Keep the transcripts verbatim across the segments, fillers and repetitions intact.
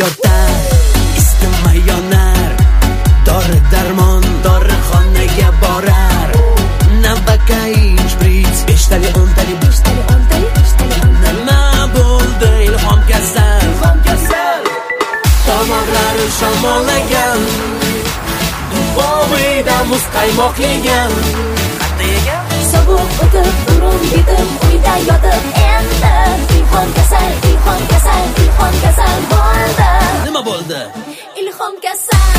yotar, isitma yonar, dori darmon dorixonaga borar. Navbakay shprits beshtali o'ntali beshtali o'ntali beshtali nima bo'ldi ilhom kasal ilhom kasal tomoqlari shamollagan Bobida muz qaymoq yegan qanday yegan sovuq o'tib umrim yetib uyda yotib endi ilhom kasal ilhom kasal ilhom kasal bo'ldi nima bo'ldi ilhom kasal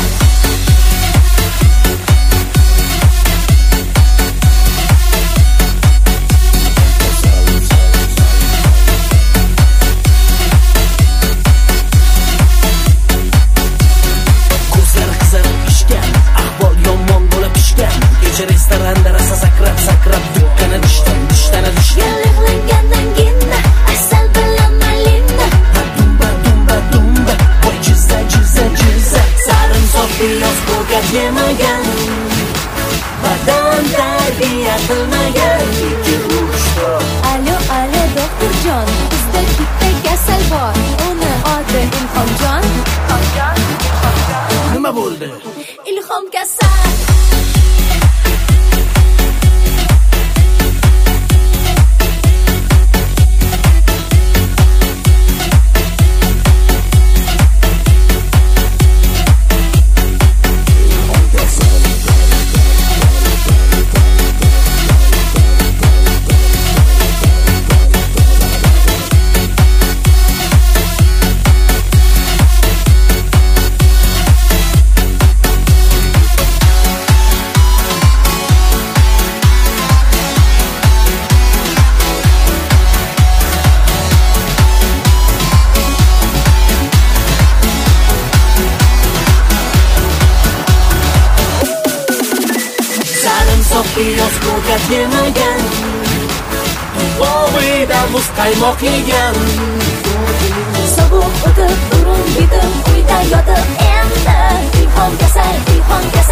restoranda rasa sakrab sakrab dukkana düştüm düştana düştüm yalığlangandan ginda asal bilan malinda dumba dumba dumba voy cizza cizza cizza sarimsoq piyoz ko'kat yemagan badan tarbiya qilmagan ikki uchta alo alo doktorjon bizda bitta kasal bor uni oti Ilhomjon Ilhomjon Ilhomjon nima bo'ldi ilhom kasal piyoz ko'kat yemagan Bobida muz qaymoq yegan sovuq o'tib umrim yetib uyda yotib endi ilhom kasal ilhom kasal